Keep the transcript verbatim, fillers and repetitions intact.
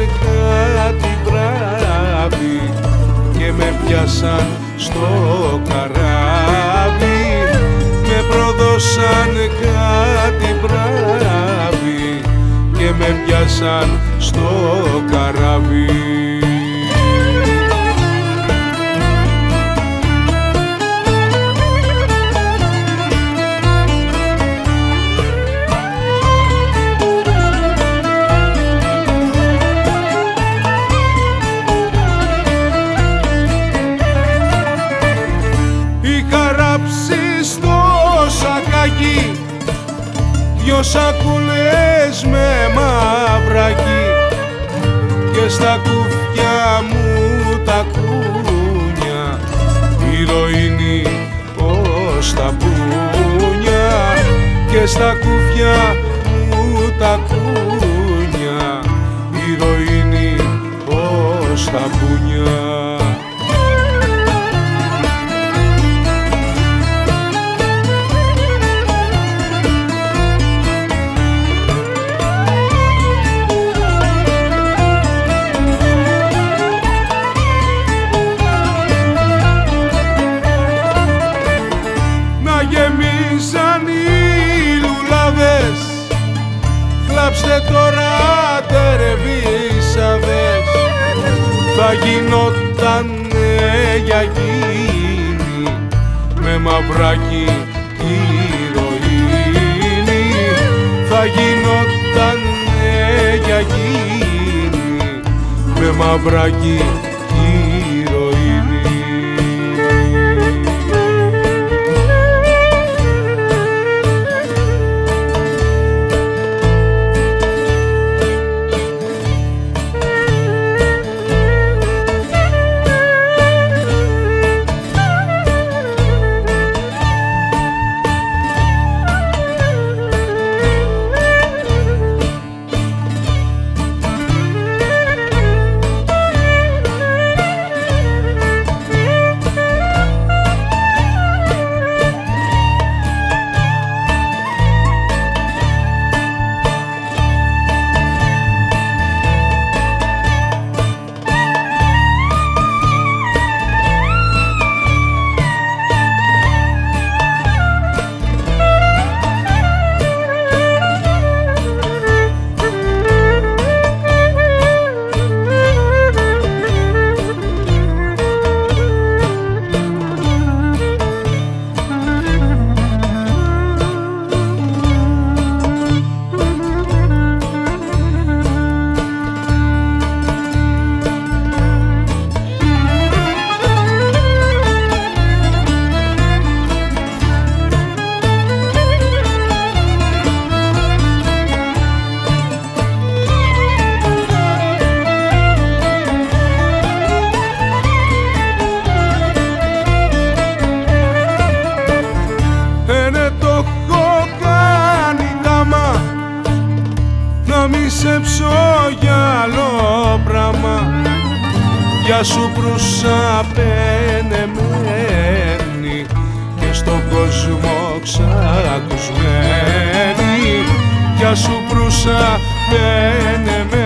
κάτι βράδυ και με πιάσαν στο καράβι. Με προδώσαν κάτι βράδυ και με πιάσαν στο καράβι. Δυο σακούλες με μαυράκι και στα κουφιά μου τα κούνια ηρωίνη ως τα πούνια και στα κουφιά μου τα κούνια ηρωίνη ως τα πούνια. Γεμίζαν οι λουλάδες, κλάψτε τώρα τερεβίσαδες. Θα γινότανε για εκείνη με μαυράκι ηρωίνη. Θα γινότανε για εκείνη με μαυράκι ηρωίνη. Να μη σε ψω για άλλο πράμα, για σου προύσα πενεμένη και στον κόσμο ξακουσμένη. Για σου προύσα πενεμένη